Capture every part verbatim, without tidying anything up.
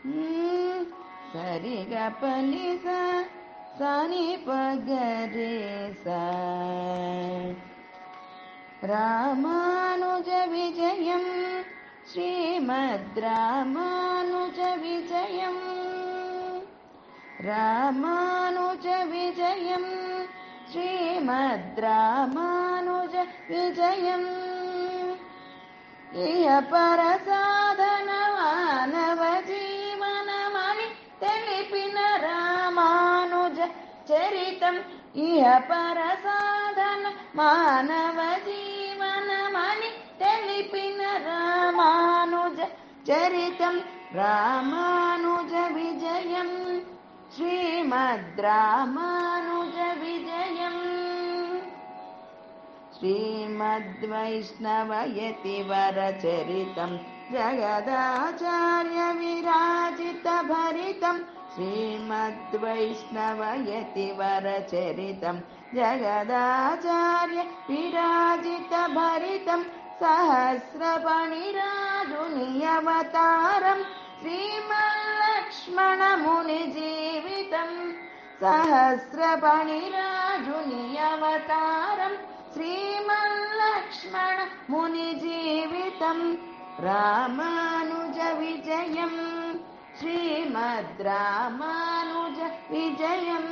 सरि ग पनि सा सानि प ग रे सा रामानुज विजयम् श्रीमद् रामानुज विजयम् रामानुज विजयम् श्रीमद् रामानुज विजयम् इह पर साधन मानव जीवनमणि तेलिपिन रामानुज चरितम् इह पर साधन मानव जीवनमणि तेलिपिन रामानुज चरितम् रामानुज विजयम् श्रीमद् रामानुज विजयम् श्रीमद्वैष्णवयतिवर चरितम् जगदाचार्य विराजित भरितम् श्रीमद्वैष्णवयतिवर चरितम् जगदाचार्य विराजित भरितम् सहस्रफणिराजुनियवतारम् श्रीमल्लक्ष्मण मुनिजीवितम् सहस्रफणिराजुनियवतारम् श्रीमल्लक्ष्मण मुनिजीवितम् रामानुज विजयम् श्रीमद् रामानुज विजयम्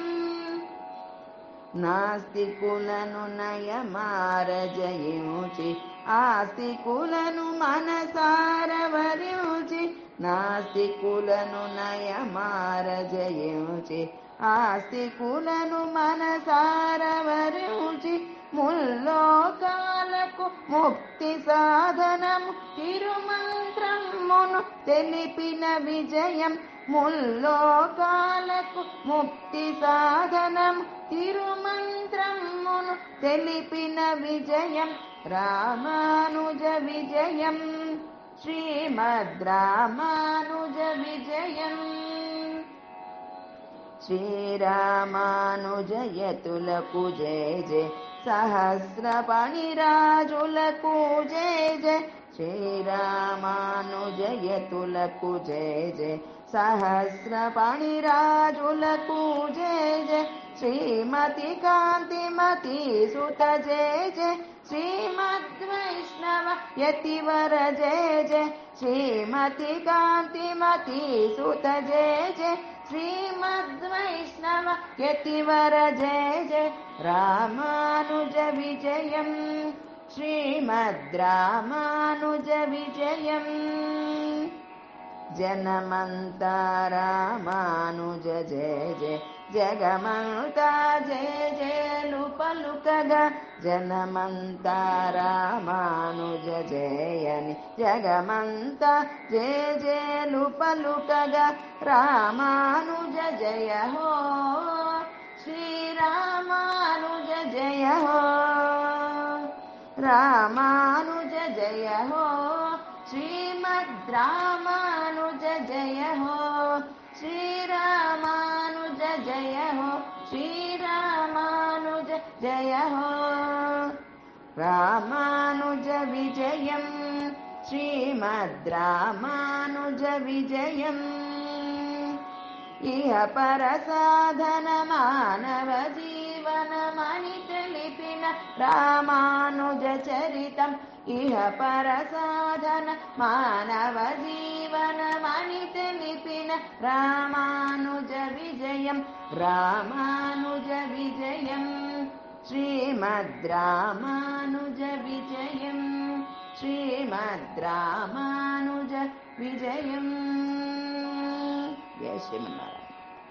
नास्ति कुलनु नयमारजयुचि आस्ति कुलनु मनसारवरुचि नास्ति कुलनु नयमारजयुचि आस्ति कुलनु मनसारवरुचि ముల్లోకాలకు ముక్తి సాధనం తిరుమంత్రమును తెలిపిన విజయం ముల్లోకాలకు ముక్తి సాధనం తిరుమంత్రమును తెలిపిన విజయం రామానుజ విజయం శ్రీమద్ రామానుజ విజయం శ్రీరామానుజయతులకు జయ జయ सहस्रफणिराजुలకు जय जय श्रीरामानुजयतुలకు जय जय सहस्रफणिराजुలకు जय जय श्रीमती कांतिमती सुत जय जय श्रीमद्वैष्णव यतिवर जय जय श्रीमती कांतिमती सुत जय जय श्रीमद्वैष्णव यतिवर जय जय रामानुज विजयम् श्रीमद् रामानुज विजयम् जनमन्ता रामानुज जय जय जगमन्ता जय जय लुपलुकगा जनमन्ता रामानुज जयनि जगमन्ता जय जय लुपलुकगा रामानुज जय हो श्रीरामानुज जय हो रामानुज जय हो श्रीमद् रामानुज जय हो श्रीरामानुज जय हो श्रीरामानुज जय हो रामानुज विजयम् श्रीमद् रामानुज विजयम् इह पर साधन मानव जीवनमणि तेलिपिन रामानुज चरितम् इह पर साधन मानव जीवनमणि तेलिपिन रामानुज विजयम् रामानुज विजयम् श्रीमद् रामानुज विजयम् श्रीमद् रामानुज विजयम् जय श्रीमन्नारायण।